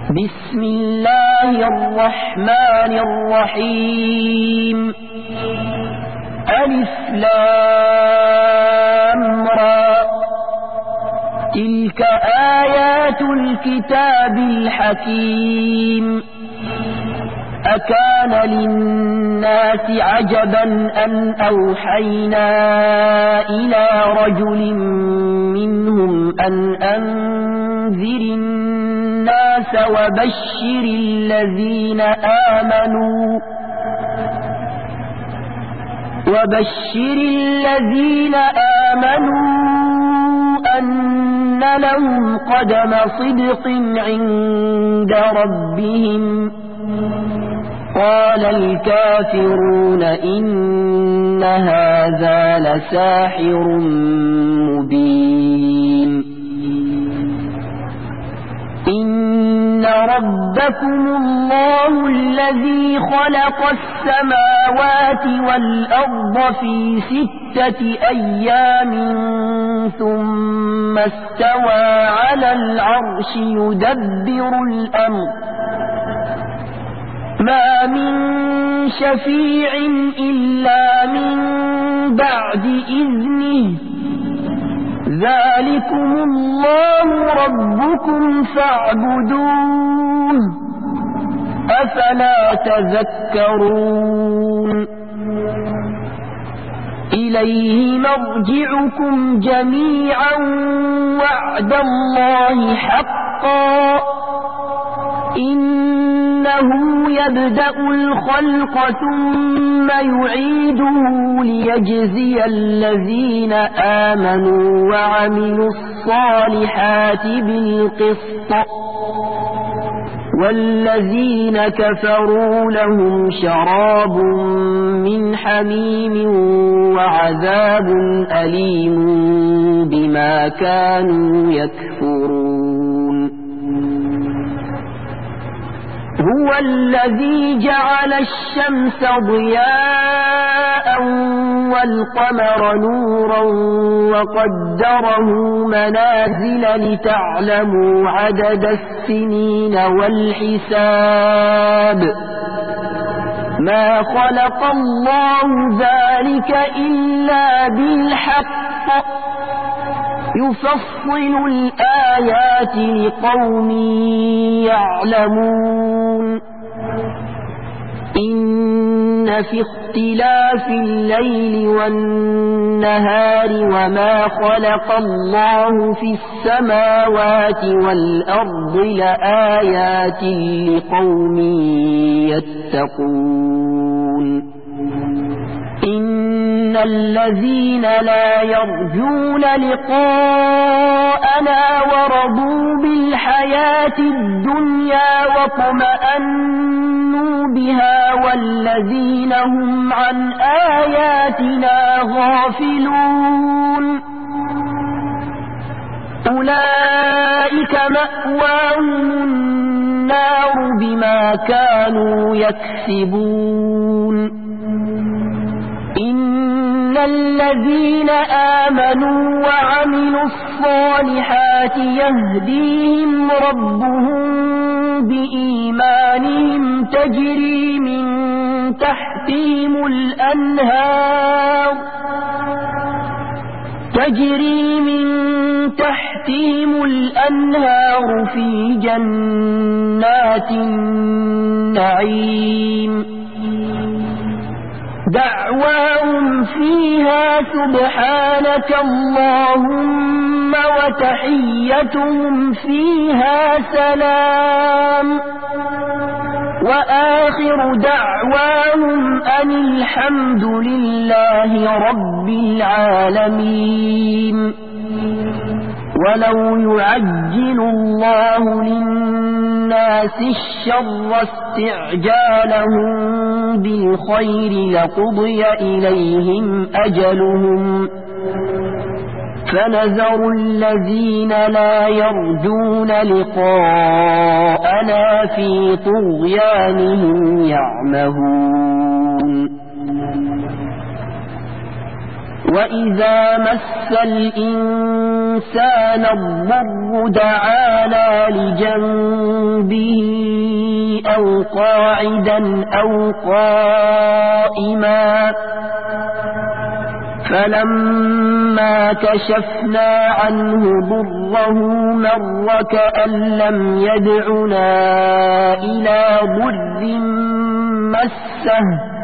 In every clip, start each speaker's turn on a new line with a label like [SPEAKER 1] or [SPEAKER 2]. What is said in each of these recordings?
[SPEAKER 1] بسم الله الرحمن الرحيم ألف لام را تلك آيات الكتاب الحكيم أكان للناس عجبا أن أوحينا إلى رجل منهم أن أنذر الناس وبشر الذين آمنوا أن لهم قدم صدق عند ربهم قال الكافرون إن هذا لساحر مبين إن ربكم الله الذي خلق السماوات والأرض في 6 أيام ثم استوى على العرش يدبر الأمر ما من شفيع إلا من بعد إذنه ذلكم الله ربكم فاعبدوه أفلا تذكرون إليه مرجعكم جميعا وعد الله حقا إنه يبدأ الخلق ثم يعيده ليجزي الذين آمنوا وعملوا الصالحات بالقسط والذين كفروا لهم شراب من حميم وعذاب أليم بما كانوا يكفرون هو الذي جعل الشمس ضياء والقمر نورا وقدره منازل لتعلموا عدد السنين والحساب ما خلق الله ذلك إلا بالحق يفصل الآيات لقوم يعلمون إن في اختلاف الليل والنهار وما خلق الله في السماوات والأرض لآيات لقوم يتقون إن الذين لا يرجون لقاءنا ورضوا بالحياة الدنيا واطمأنوا بها والذين هم عن آياتنا غافلون أولئك مأواهم النار بما كانوا يكسبون إن الذين آمنوا وعملوا الصالحات يهديهم ربهم بإيمانهم تجري من تحتهم الأنهار في جنات النعيم دعواهم فيها سبحانك اللهم وتحيتهم فيها سلام وآخر دعواهم أن الحمد لله رب العالمين ولو يعجل الله للناس الشر استعجالهم بالخير لقضي إليهم أجلهم فنذر الذين لا يرجون لقاءنا في طغيانهم يعمهون وإذا مس الإنسان الضر دعانا لجنبه أو قاعدا أو قائما فلما كشفنا عنه ضره مر كأن لم يدعنا إلى ضر مسه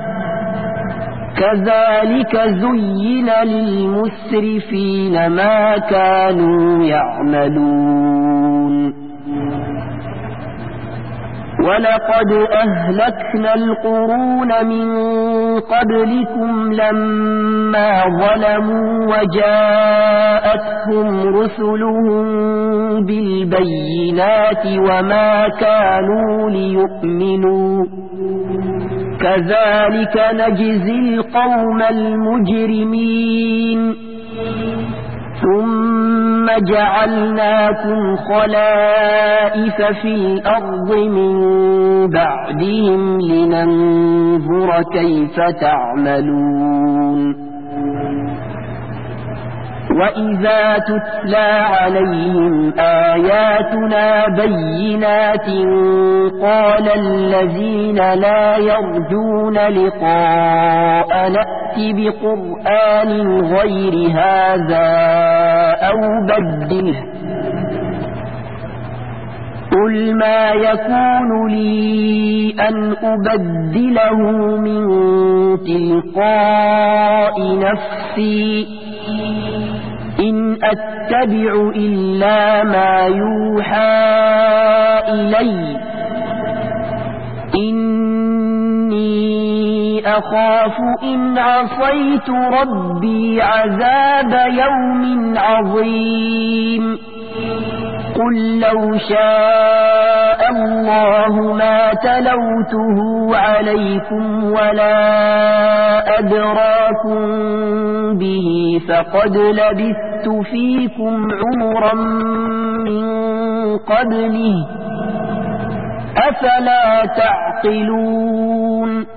[SPEAKER 1] كذلك زين للمسرفين ما كانوا يعملون ولقد أهلكنا القرون من قبلكم لما ظلموا وجاءتهم رسلهم بالبينات وما كانوا ليؤمنوا كذلك نجزي القوم المجرمين ثم جعلناكم خلائف في الأرض من بعدهم لننظر كيف تعملون وإذا تتلى عليهم آياتنا بينات قال الذين لا يرجون لقاء نأتي بقرآن غير هذا أو بدله قل ما يكون لي أن أبدله من تلقاء نفسي إن أتبع إلا ما يوحى إلي إني أخاف إن عصيت ربي عذاب يوم عظيم قل لو شاء الله ما تلوته عليكم ولا أدراكم به فقد لبثت فيكم عمرا من قبله أفلا تعقلون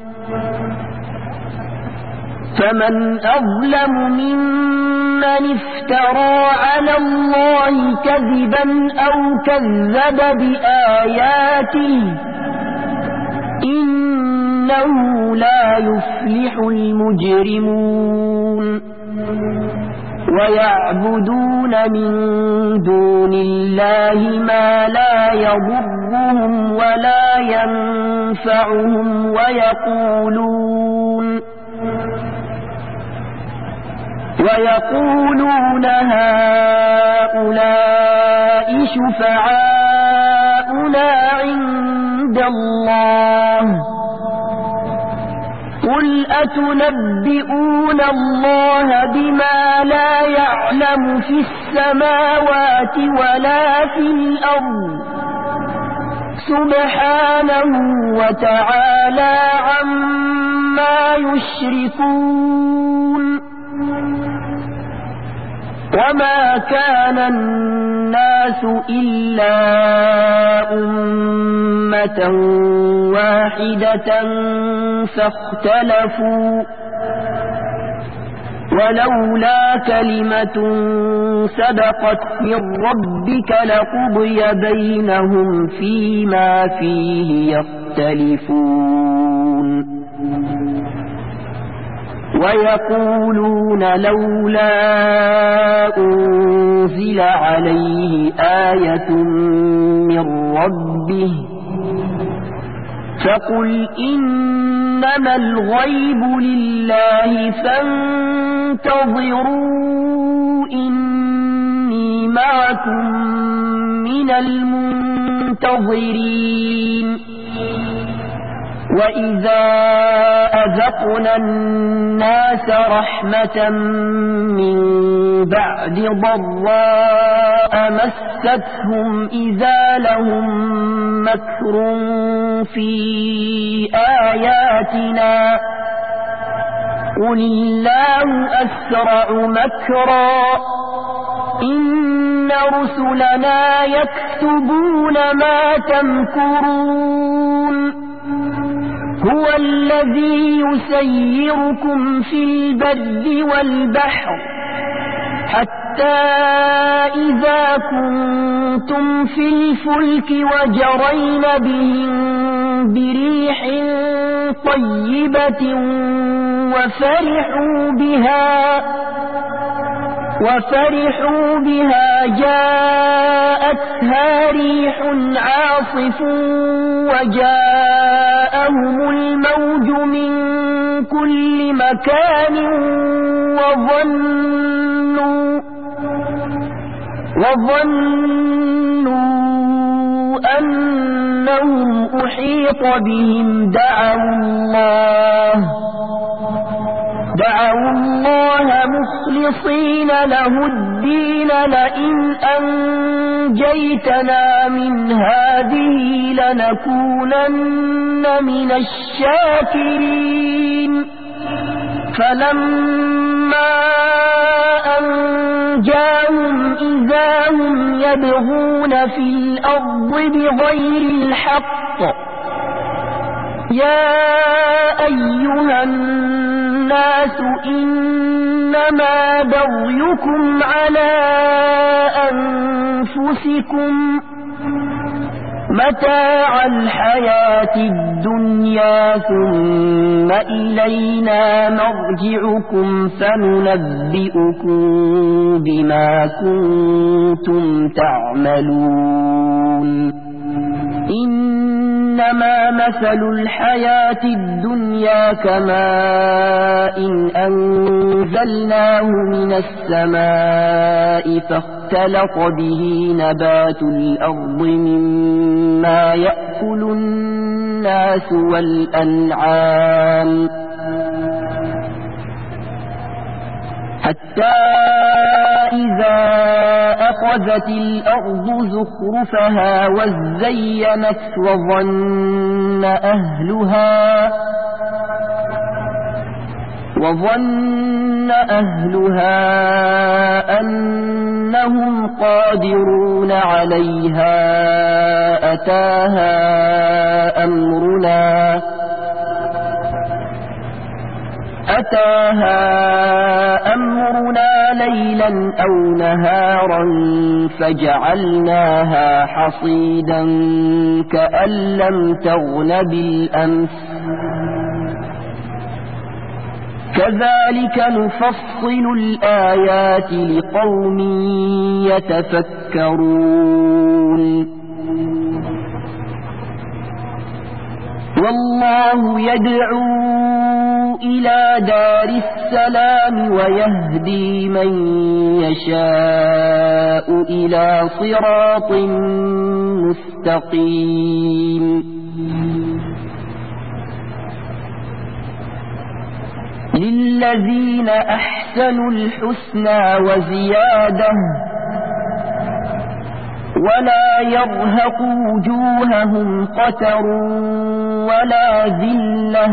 [SPEAKER 1] فمن أظلم ممن افترى على الله كذبا أو كذب بآياته إنه لا يفلح المجرمون ويعبدون من دون الله ما لا يضرهم ولا ينفعهم ويقولون هؤلاء شفعاؤنا عند الله قل أتنبئون الله بما لا يعلم في السماوات ولا في الأرض سبحانه وتعالى عما يشركون وما كان الناس إلا أمة واحدة فاختلفوا ولولا كلمة سبقت من ربك لقضي بينهم فيما فيه يختلفون ويقولون لولا أنزل عليه آية من ربه فقل إنما الغيب لله فانتظروا إني معكم من المنتظرين وإذا أذقنا الناس رحمة من بعد ضراء مستهم إذا لهم مكر في آياتنا قل الله أسرع مكرا إن رسلنا يكتبون ما تمكرون هو الذي يسيركم في البر والبحر حتى إذا كنتم في الفلك وجرين بهم بريح طيبة وفرحوا بها جاءتها ريح عاصف وجاءهم الموج من كل مكان وظنوا أنهم أحيط بهم دعوا الله مخلصين له الدين لئن أنجيتنا من هذه لنكونن من الشاكرين فلما أنجاهم إذا هم يبغون في الأرض بغير الحق يا أيها الناس إنما بغيكم على أنفسكم متاع الحياة الدنيا ثم إلينا مرجعكم فننبئكم بما كنتم تعملون إنما مثل الحياة الدنيا كماء أنزلناه من السماء فاختلط به نبات الأرض مما يأكل الناس والأنعام حتى إذا أخذت الأرض زخرفها وزينت وظن أهلها أنهم قادرون عليها أتاها أمرنا ليلا أو نهارا فجعلناها حصيدا كأن لم تغن بالأمس كذلك نفصل الآيات لقوم يتفكرون والله يدعو إلى دار السلام ويهدي من يشاء إلى صراط مستقيم للذين أحسنوا الحسنى وزيادة ولا يرهق وجوههم قتر ولا ذلة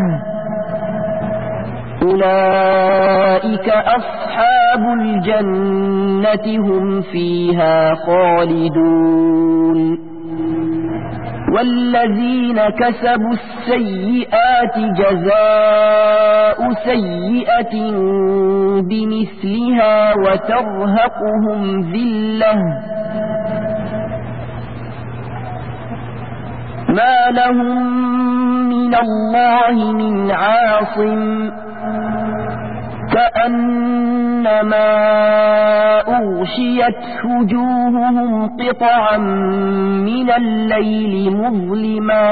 [SPEAKER 1] أولئك أصحاب الجنة هم فيها خالدون والذين كسبوا السيئات جزاء سيئة بمثلها وترهقهم ذلة ما لهم من الله من عاصم كأنما أغشيت وجوههم قطعا من الليل مظلما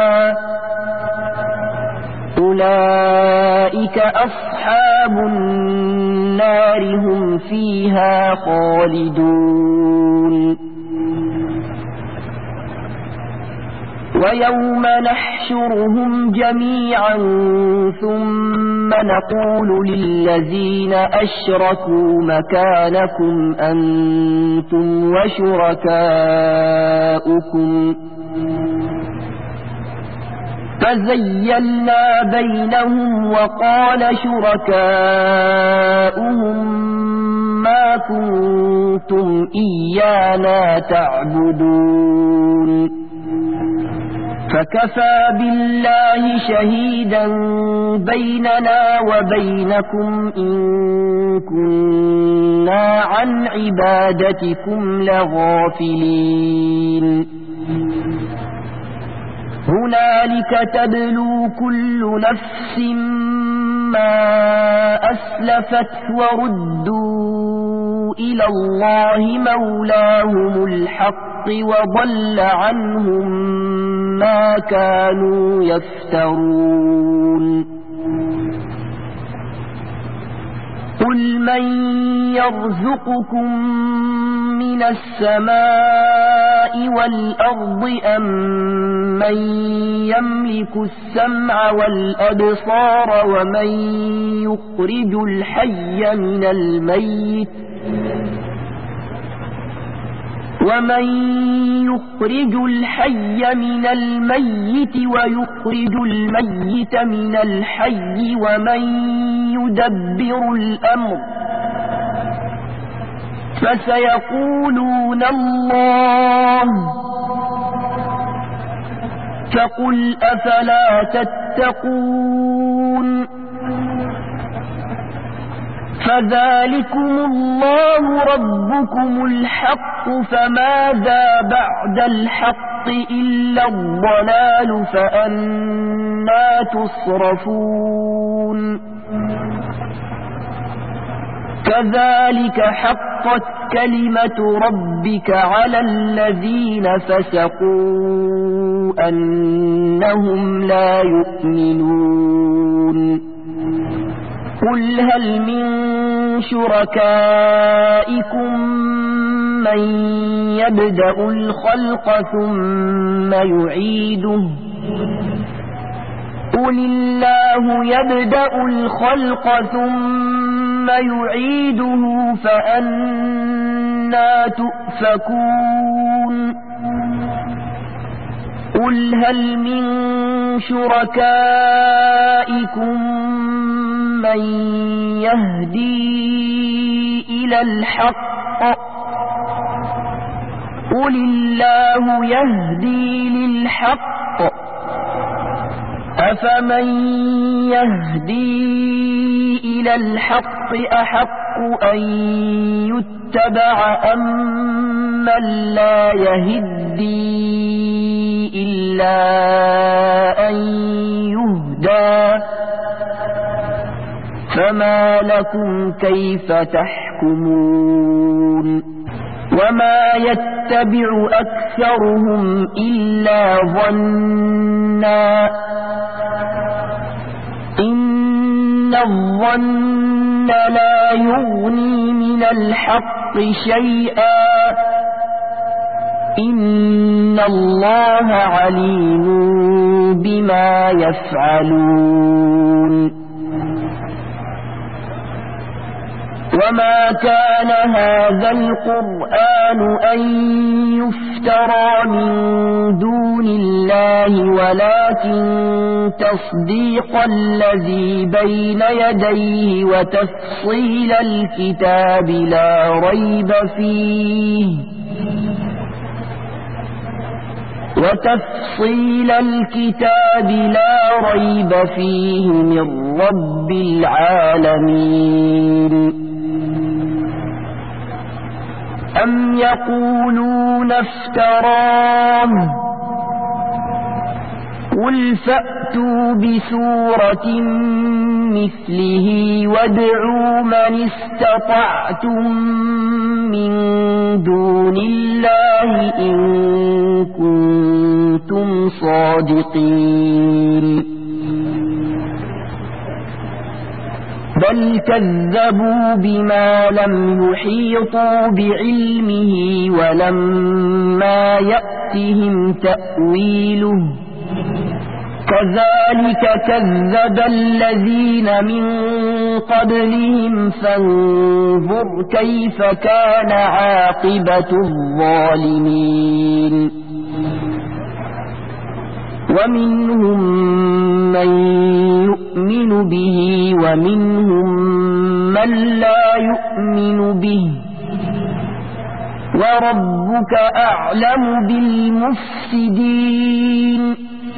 [SPEAKER 1] أولئك أصحاب النار هم فيها خالدون ويوم نحشرهم جميعا ثم نقول للذين أشركوا مكانكم أنتم وشركاؤكم فزيلنا بينهم وقال شركاؤهم ما كنتم إيانا تعبدون فكفى بالله شهيدا بيننا وبينكم إن كنا عن عبادتكم لغافلين هنالك تبلو كل نفس ما أسلفت وردوا إلى الله مولاهم الحق وضل عنهم ما كانوا يفترون قل من يرزقكم من السماء والأرض أم من يملك السمع والأبصار ومن يخرج الحي من الميت ويخرج الميت من الحي ومن يدبر الأمر فسيقولون الله فقل أفلا تتقون فذلكم الله ربكم الحق فماذا بعد الحق إلا الضلال فأنى تصرفون كذلك حقت كلمة ربك على الذين فسقوا أنهم لا يؤمنون قل هل من شركائكم من يبدأ الخلق ثم يعيده قل الله يبدأ الخلق ثم يعيده فأنى تؤفكون قل هل من شركائكم من يهدي إلى الحق قل الله يهدي للحق أفمن يهدي إلى الحق أحق أن يتبع أم من لا يهدي إلا أن يهدى فما لكم كيف تحكمون وما يتبع أكثرهم إلا ظنا إن الظن لا يغني من الحق شيئا إن الله عليم بما يفعلون وما كان هذا القرآن أن يفترى من دون الله ولكن تصديق الذي بين يديه وتفصيل الكتاب لا ريب فيه من رب العالمين أم يقولون افتراه قل فأتوا بسورة مثله وادعوا من استطعتم من دون الله إن كنتم صادقين بل كذبوا بما لم يحيطوا بعلمه ولما يأتهم تأويله كذلك كذب الذين من قبلهم فانظر كيف كان عاقبة الظالمين ومنهم من يؤمن به ومنهم من لا يؤمن به وربك أعلم بالمفسدين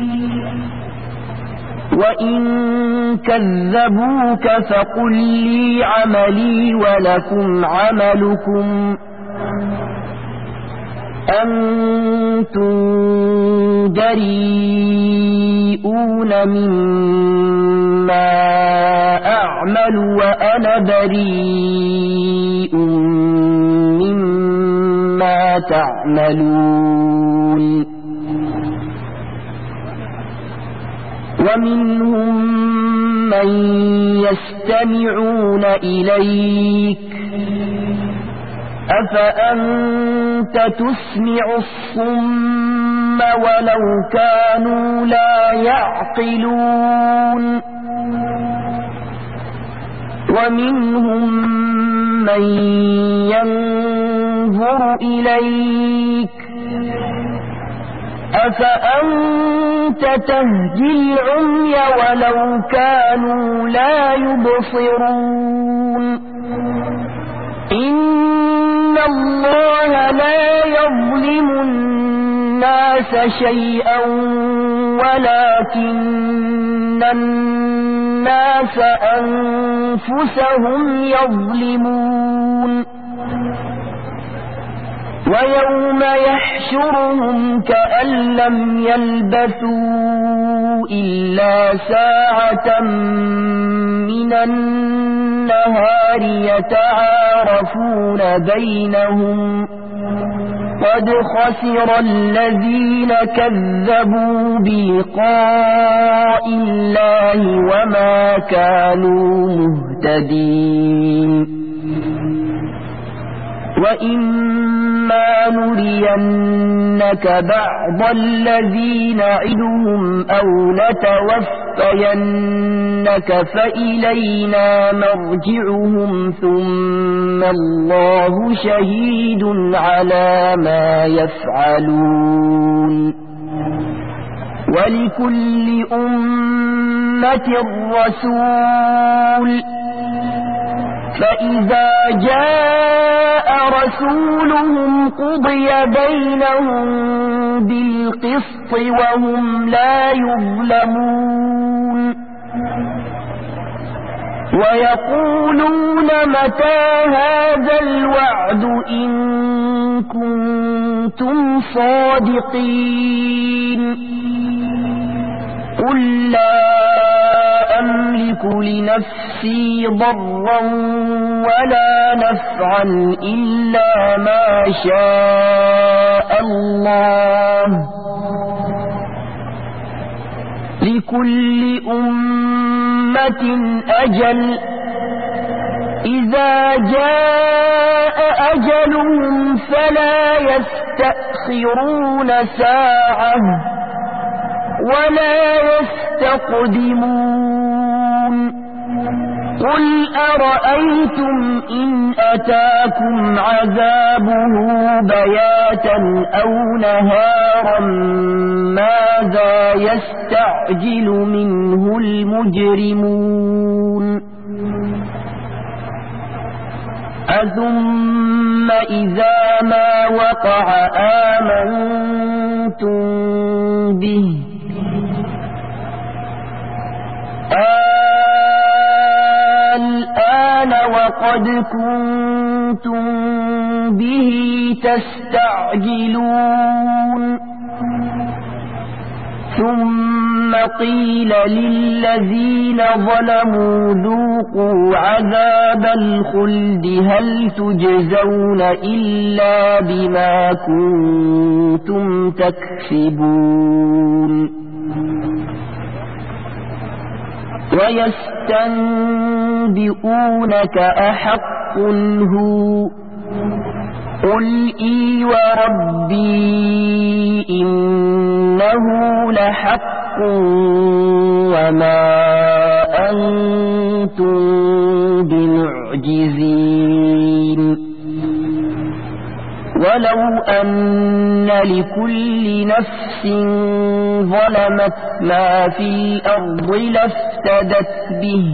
[SPEAKER 1] وإن كذبوك فقل لي عملي ولكم عملكم أنتم بريئون مما أعمل وأنا بريء مما تعملون ومنهم من يستمعون إليك أفأنت تسمع الصم ولو كانوا لا يعقلون ومنهم من ينظر إليك أفأنت تهدي العمي ولو كانوا لا يبصرون إن الله لا يظلم الناس شيئا ولكن الناس أنفسهم يظلمون ويوم يحشرهم كأن لم يلبثوا إلا ساعة من النهار يتعارفون بينهم قد خسر الذين كذبوا بلقاء الله وما كانوا مهتدين وإما نرينك بعض الذي نعدهم أو نتوفينك فإلينا مرجعهم ثم الله شهيد على ما يفعلون ولكل أمة رسول فإذا جاء رسولهم قضي بينهم بالقسط وهم لا يظلمون ويقولون متى هذا الوعد إن كنتم صادقين قل لا أملك لنفسي ضرا ولا نفعا إلا ما شاء الله لكل أمة أجل إذا جاء أجلهم فلا يستأخرون ساعة ولا يستقدمون قل أرأيتم إن أتاكم عذابه بياتا أو نهارا ماذا يستعجل منه المجرمون أثم إذا ما وقع آمنتم به الآن وقد كنتم به تستعجلون ثم قيل للذين ظلموا ذوقوا عذاب الخلد هل تجزون إلا بما كنتم تكسبون ويستنبئونك أحق هو قل إي وربي إنه لحق وما أنتم بمعجزين ولو أن لكل نفس ظلمت ما في الأرض لافتدت به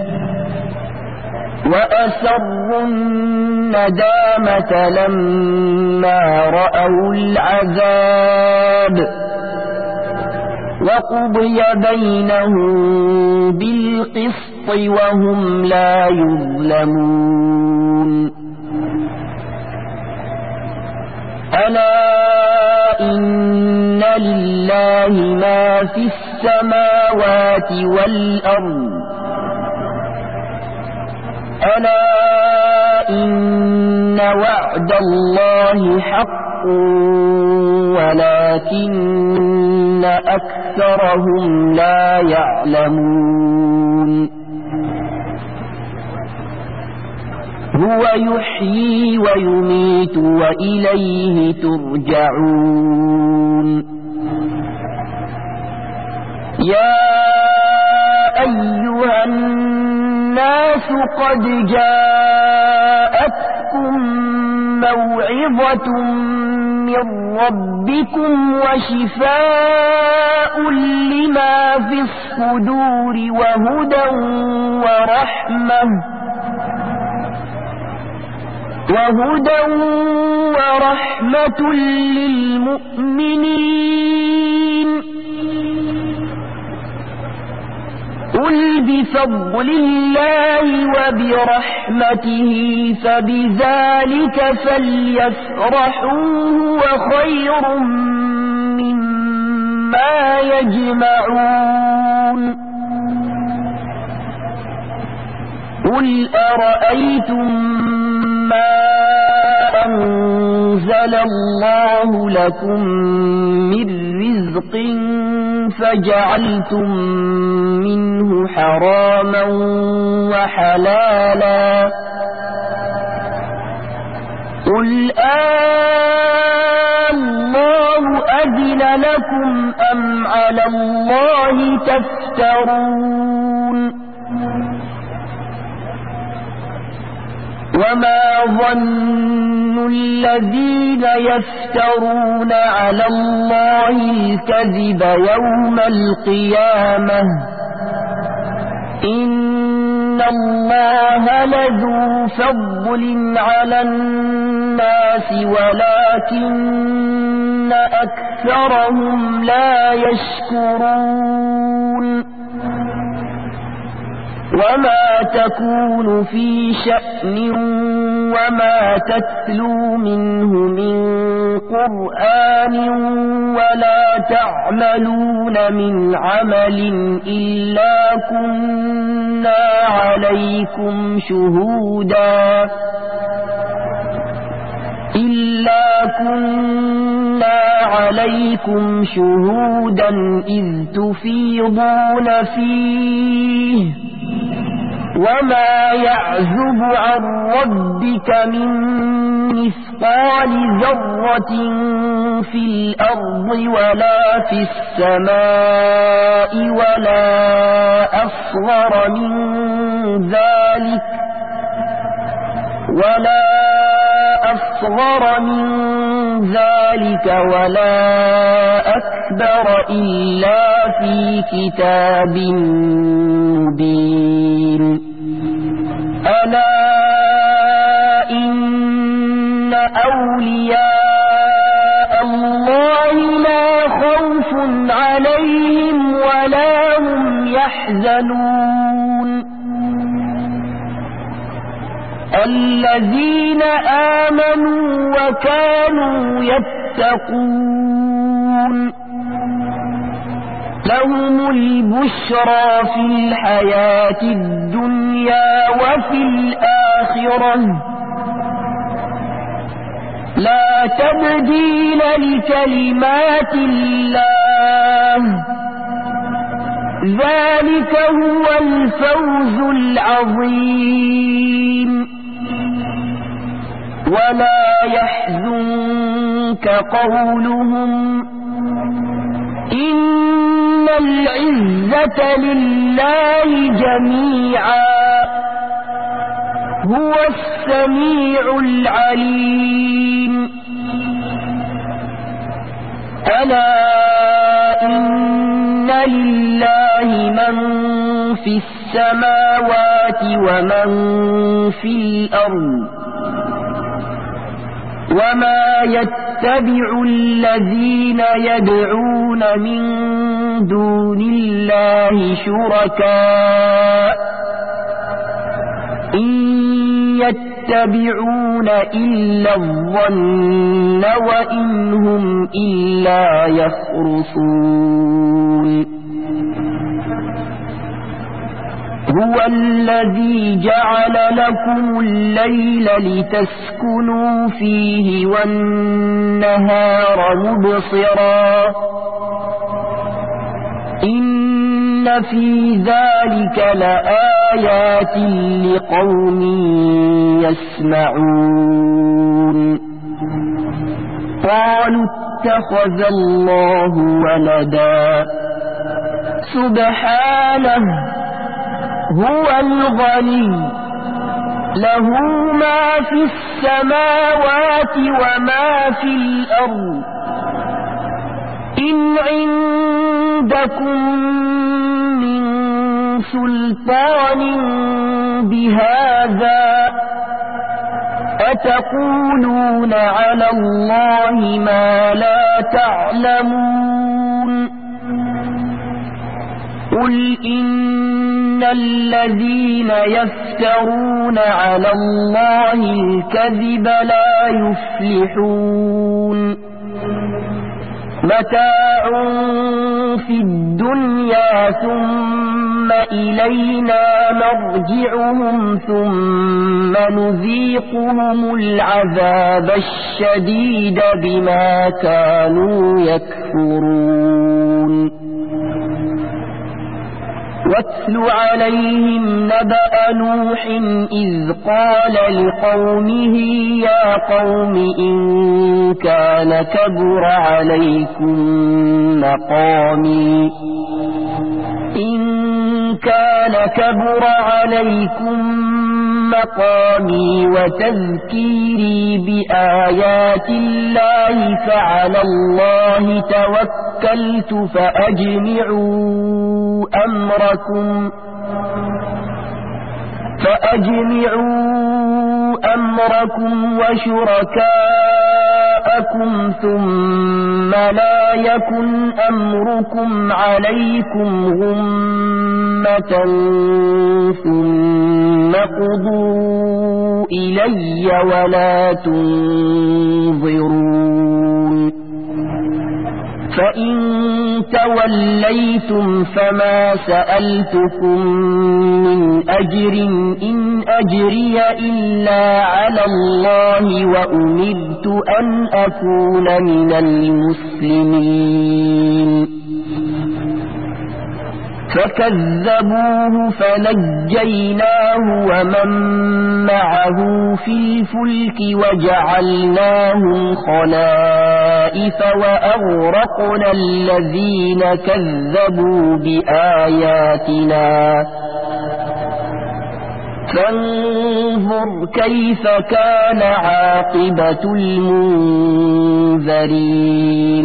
[SPEAKER 1] وأسروا الندامة لما رأوا العذاب وقضي بينهم بالقسط وهم لا يظلمون ألا إن لله ما في السماوات والأرض ألا إن وعد الله حق ولكن أكثرهم لا يعلمون هو يحيي ويميت وإليه ترجعون يا أيها الناس قد جاءتكم موعظة من ربكم وشفاء لما في الصدور وهدى ورحمة للمؤمنين قل بفضل الله وبرحمته فبذلك فليفرحوا هو خير مما يجمعون قل أرأيتم ما أنزل الله لكم من رزق فجعلتم منه حراما وحلالا قل الله أذن لكم أم على الله تفترون وما ظن الذين يفترون على الله الكذب يوم القيامة إن الله لذو فضل على الناس ولكن أكثرهم لا يشكرون وما تكون في شأن وما تتلو منه من قرآن ولا تعملون من عمل إلا كنا عليكم شهودا إذ تفيضون فيه وما يعزب عن ربك من مثقال ذرة في الأرض ولا في السماء ولا أصغر من ذلك ولا أكبر إلا في كتاب مبين ألا إن أولياء الله لا خوف عليهم ولا هم يحزنون الذين آمنوا وكانوا يتقون لهم البشرى في الحياة الدنيا وفي الآخرة لا تبديل لكلمات الله ذلك هو الفوز العظيم ولا يحزنك قولهم إن العزة لله جميعا هو السميع العليم ألا إن لله من في السماوات ومن في الأرض وما يتبع الذين يدعون من دون الله شركاء إن يتبعون إلا الظن وإن هم إلا يخرصون هو الذي جعل لكم الليل لتسكنوا فيه والنهار مبصرا إن في ذلك لآيات لقوم يسمعون قالوا اتخذ الله ولدا سبحانه هو الغني له ما في السماوات وما في الأرض إن عندكم من سلطان بهذا أتقولون على الله ما لا تعلمون قل إن الذين يفترون على الله الكذب لا يفلحون متاع في الدنيا ثم إلينا مرجعهم ثم نذيقهم العذاب الشديد بما كانوا يكفرون واتل عليهم نبأ نوح إذ قال لقومه يا قوم إن كان كبر عليكم مقامي وتذكيري بآيات الله فعلى الله توكلت فأجمعوا أمركم وشركاءكم ثم لا يكن أمركم عليكم غمة ثم قضوا إلي ولا تنظرون فإن توليتم فما سألتكم من أجر إن أجري إلا على الله وأمرت أن أكون من المسلمين فكذبوه فنجيناه ومن معه في الفلك وجعلناهم خلائف وأغرقنا الذين كذبوا بآياتنا فانظر كيف كان عاقبة المنذرين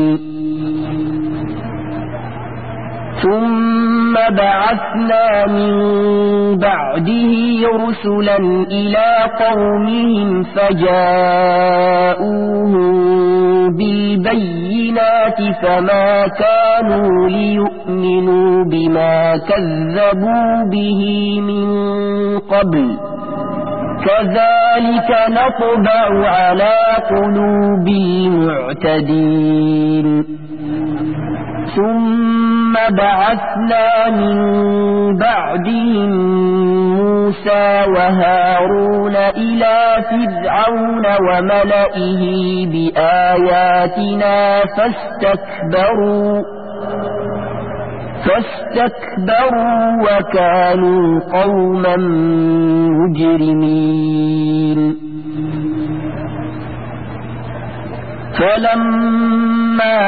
[SPEAKER 1] ثم بعثنا من بعده رسلا إلى قومهم فجاءوهم بالبينات فما كانوا ليؤمنوا بما كذبوا به من قبل كذلك نطبع على قلوب المعتدين ثم بعثنا من بعدهم موسى وهارون إلى فرعون وملئه بآياتنا فاستكبروا وكانوا قوما مجرمين فلما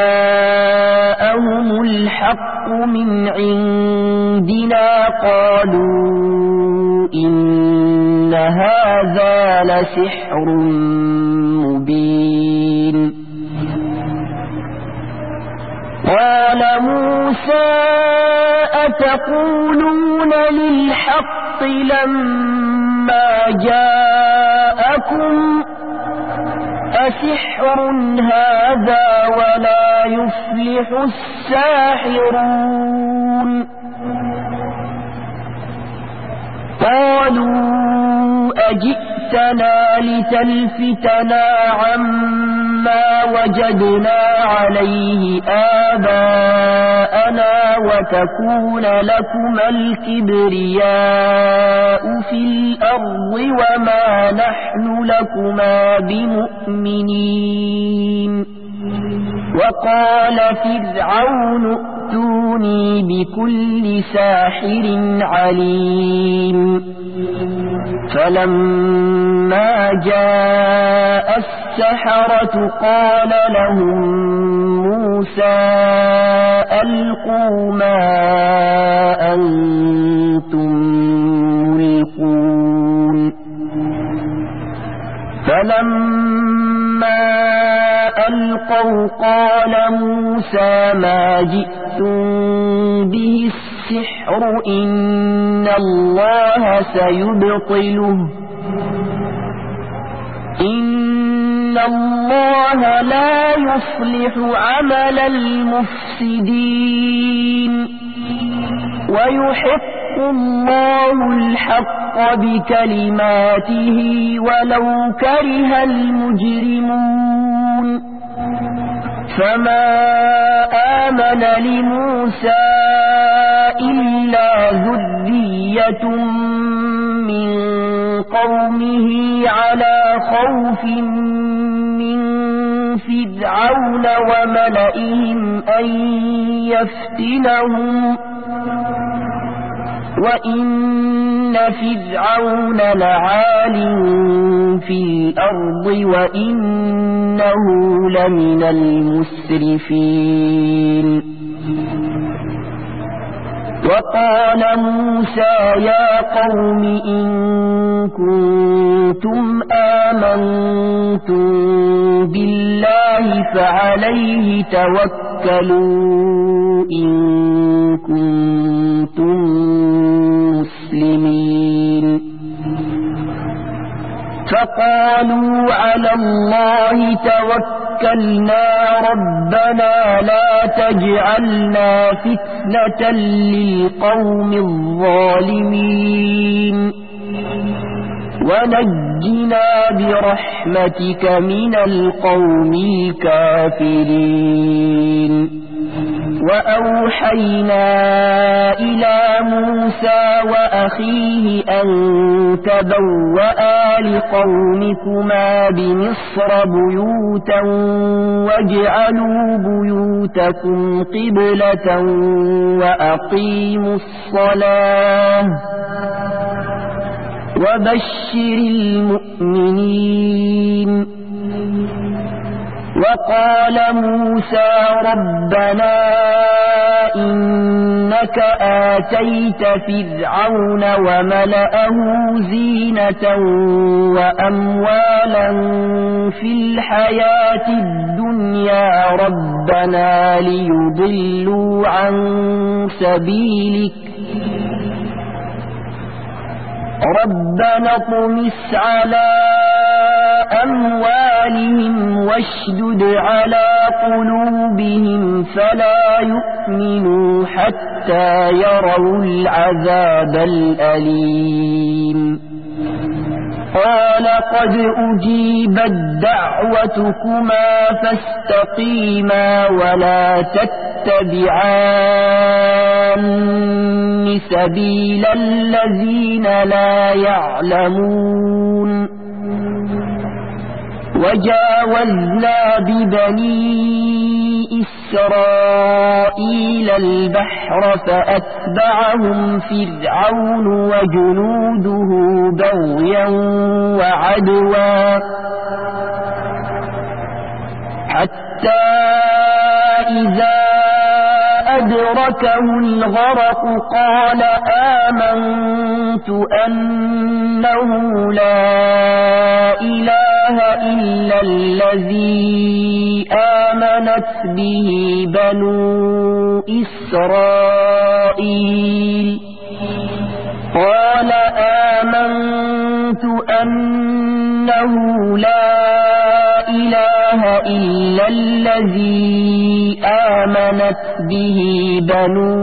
[SPEAKER 1] جاءهم الحق من عندنا قالوا إن هذا لسحر مبين قال موسى أتقولون للحق لما جاءكم أسحر هذا ولا يفلح الساحرون قالوا أجئتنا لتلفتنا عما وجدنا عليه آباءنا وتكون لكما الكبرياء في الأرض وما نحن لكما بمؤمنين وقال فرعون ائتوني بكل ساحر عليم فلما جاء السحرة قال لهم موسى ألقوا ما أنتم ملقون فلما ألقوا قال موسى ما جئتم به السحر إن الله سيبطله إن الله لا يصلح عمل المفسدين ويحق الله الحق بكلماته ولو كره المجرمون فما آمن لموسى إلا ذرية من قومه على خوف من فرعون وملئهم أن يفتنهم وإن فرعون لعال في الأرض وإنه لمن المسرفين وقال موسى يا قوم إن كنتم آمنتم بالله فعليه توكلوا إن كنتم مسلمين فقالوا على الله توكلنا ربنا لا تجعلنا فتنة للقوم الظالمين ونجنا برحمتك من القوم الكافرين وأوحينا إلى موسى وأخيه أن تبوأ لقومكما بمصر بيوتا واجعلوا بيوتكم قبلة وأقيموا الصلاة وبشر المؤمنين وقال موسى ربنا إنك آتيت فرعون وملأه زينة وأموالا في الحياة الدنيا ربنا ليضلوا عن سبيلك ربنا اطمس على أموالهم واشدد على قلوبهم فلا يؤمنوا حتى يروا العذاب الأليم قال قد أجيبت دعوتكما فاستقيما ولا تتبعان سبيل الذين لا يعلمون وجاوزنا ببني إسرائيل البحر فأتبعهم فرعون وجنوده بغيا وعدوا حتى إذا أدركه الغرق قال آمنت أنه لا إله إلا الذي آمنت به بنو إسرائيل قال آمنت أنه لا إله إله إلا الذي آمنت به بنو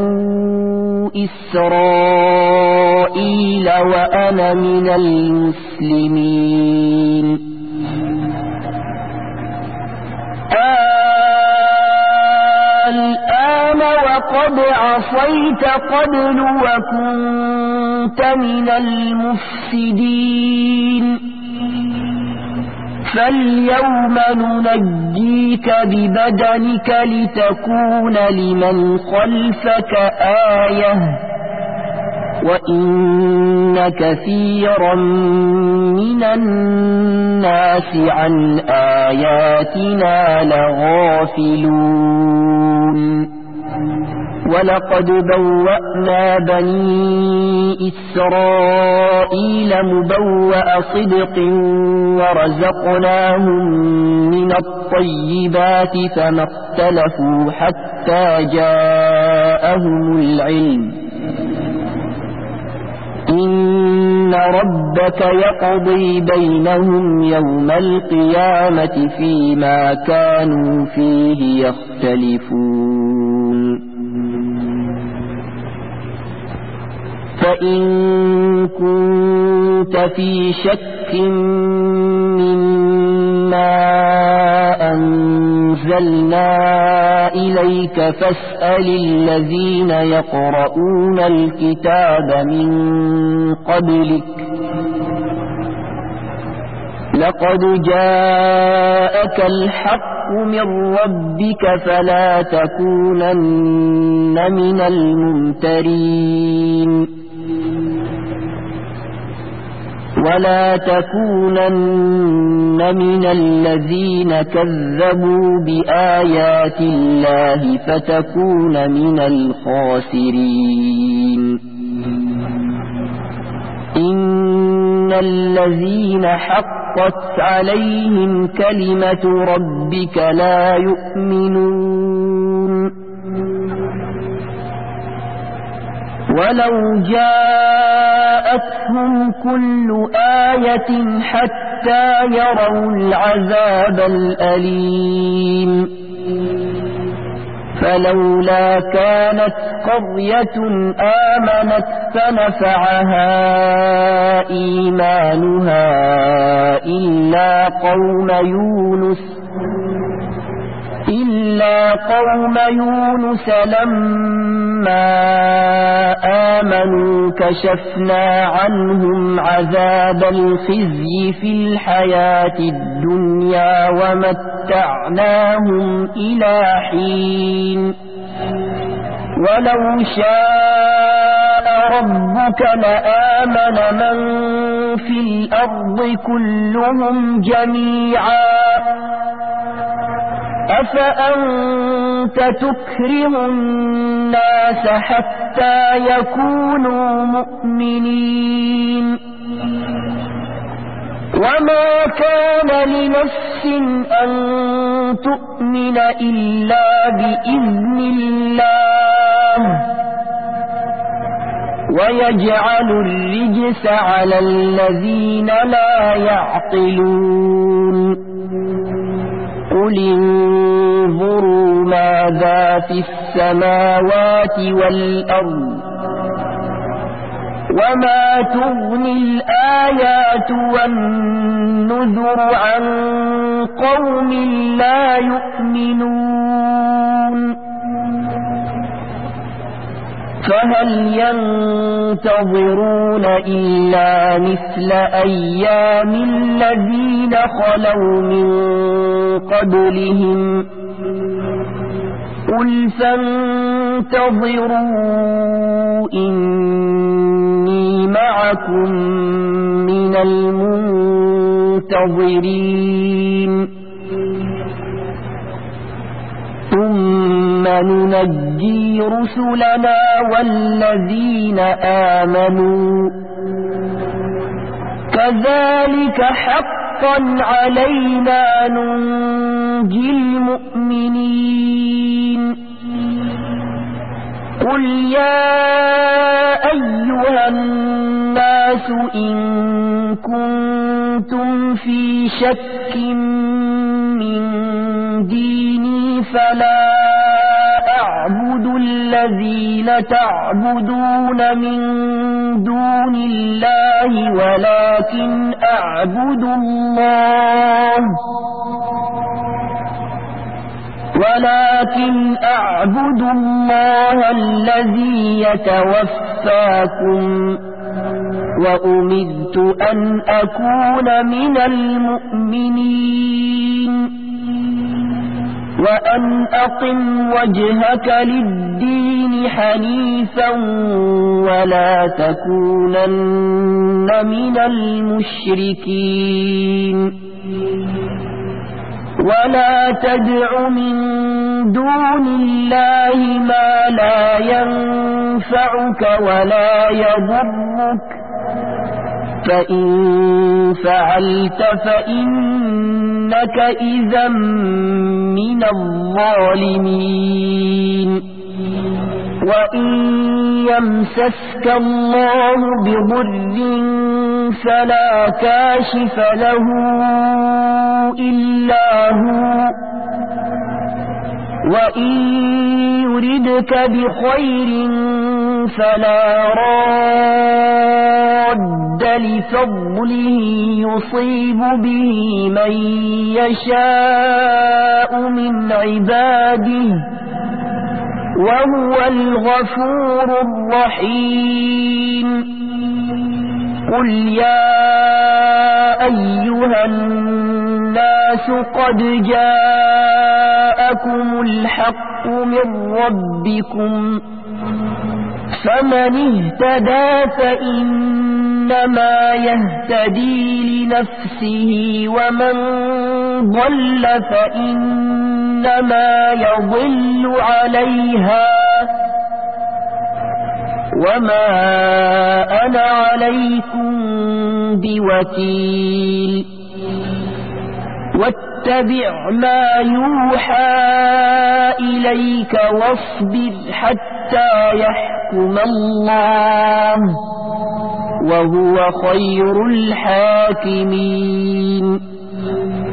[SPEAKER 1] إسرائيل وأنا من المسلمين الآن وقد عصيت قبل وكنت من المفسدين فاليوم ننجيك ببدنك لتكون لمن خلفك آية وإن كثيرا من الناس عن آياتنا لغافلون ولقد بوأنا بني إسرائيل مبوأ صدق ورزقناهم من الطيبات فما اختلفوا حتى جاءهم العلم إن ربك يقضي بينهم يوم القيامة فيما كانوا فيه يختلفون فإن كنت في شك مما أنزلنا إليك فاسأل الذين يقرؤون الكتاب من قبلك لقد جاءك الحق من ربك فلا تكونن من الممترين ولا تكونن من الذين كذبوا بآيات الله فتكون من الخاسرين إن الذين حقت عليهم كلمة ربك لا يؤمنون ولو جاءتهم كل آية حتى يروا العذاب الأليم فلولا كانت قرية آمنت فنفعها إيمانها إلا قوم يونس لما آمنوا كشفنا عنهم عذاب الخزي في الحياة الدنيا ومتعناهم إلى حين ولو شاء ربك لآمن من في الأرض كلهم جميعا أفأنت تكره الناس حتى يكونوا مؤمنين وما كان لنفس أن تؤمن إلا بإذن الله ويجعل الرجس على الذين لا يعقلون قل انظروا ماذا في السماوات والأرض وما تغني الآيات والنذر عن قوم لا يؤمنون فهل ينتظرون إلا مثل أيام الذين خلوا من قبلهم قل فانتظروا إني معكم من المنتظرين ثم ننجي رسلنا والذين آمنوا كذلك حقا علينا ننجي المؤمنين قل يا أيها الناس إن كنتم في شك من فلا أعبد الذين تعبدون من دون الله ولكن أعبد الله الذي يتوفاكم وأمرت أن أكون من المؤمنين وأن أقم وجهك للدين حنيفا ولا تكونن من المشركين ولا تدع من دون الله ما لا ينفعك ولا يضرك فإن فعلت فإنك إذا من الظالمين وإن يمسسك الله بضر فلا كاشف له إلا هو وإن يردك بخير فلا راد لفضله يصيب به من يشاء من عباده وهو الغفور الرحيم قل يا أيها الناس قد جاءكم الحق من ربكم فمن اهتدى فإنما يهتدي لنفسه ومن ضل فإنما يضل عليها وما أنا عليكم بوكيل واتبع ما يوحى إليك واصبر حتى يحكم الله وهو خير الحاكمين